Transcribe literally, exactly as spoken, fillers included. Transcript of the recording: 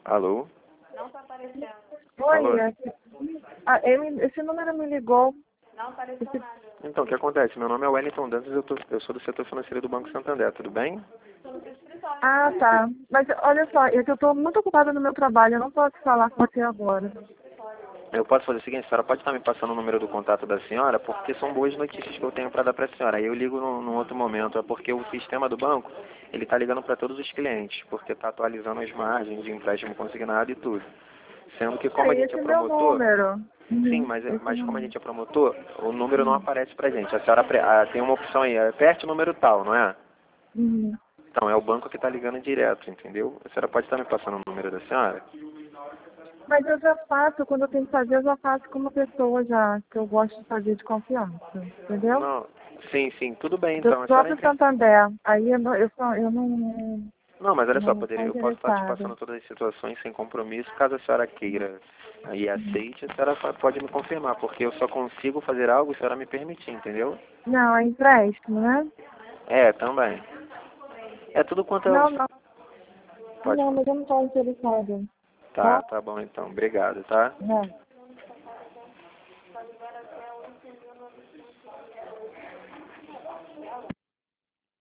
Alô? Não tá aparecendo. Oi, Alô? esse, ah, ele- esse número me ligou. Não apareceu Esse- nada. Então, o que acontece? Meu nome é Wellington Dantas, eu, tô, eu sou do setor financeiro do Banco Santander, tudo bem? Tô no seu escritório. Ah, tá. Mas olha só, é que eu estou muito ocupada no meu trabalho, eu não posso falar com você agora. Eu posso fazer o seguinte, a senhora pode estar me passando o número do contato da senhora, porque são boas notícias que eu tenho para dar para a senhora. Aí eu ligo num, num outro momento, é porque o sistema do banco, ele está ligando para todos os clientes, porque está atualizando as margens de empréstimo consignado e tudo. Sendo que como a É gente é esse meu promotor, número. sim, Uhum, mas, esse mas como a número. gente é promotor, o número não aparece pra gente. A senhora pre- ah, tem uma opção aí, aperte o número tal, não é? Uhum. Então, é o banco que está ligando direto, entendeu? A senhora pode estar me passando o número da senhora? Mas eu já faço, quando eu tenho que fazer, eu já faço com uma pessoa já, que eu gosto de fazer de confiança, entendeu? Não, sim, sim, tudo bem, Do então. A senhora próprio entende? Santander. Aí eu não, eu, só- eu não, Não, mas olha só, não estou poderia, eu posso estar te interessada. passando todas as situações sem compromisso, caso a senhora queira e aceite, a senhora fa- pode me confirmar, porque eu só consigo fazer algo se a senhora me permitir, entendeu? Não, é empréstimo, né? É, também. É tudo quanto eu... Não, não. Pode Não, falar. mas eu não estou interessada. Tá, Tá? tá bom então. Obrigado, tá? Não.